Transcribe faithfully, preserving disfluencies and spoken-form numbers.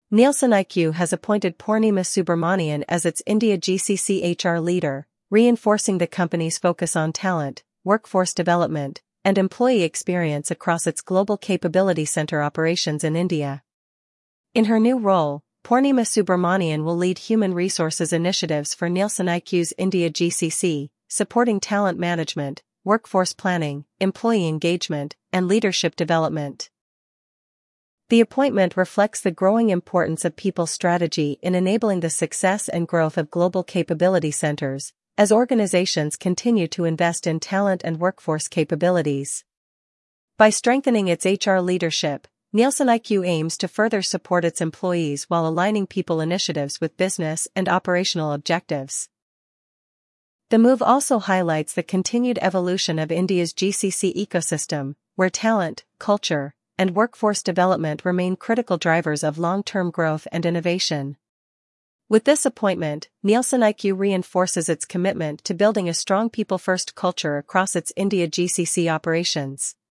Nielsen I Q has appointed Purnima Subramanian as its India G C C H R leader, reinforcing the company's focus on talent, workforce development, and employee experience across its global capability center operations in India. In her new role, Purnima Subramanian will lead human resources initiatives for Nielsen I Q's India G C C, supporting talent management, workforce planning, employee engagement, and leadership development. The appointment reflects the growing importance of people strategy in enabling the success and growth of global capability centers, as organizations continue to invest in talent and workforce capabilities. By strengthening its H R leadership, Nielsen I Q aims to further support its employees while aligning people initiatives with business and operational objectives. The move also highlights the continued evolution of India's G C C ecosystem, where talent, culture, and workforce development remain critical drivers of long-term growth and innovation. With this appointment, Nielsen I Q reinforces its commitment to building a strong people-first culture across its India G C C operations.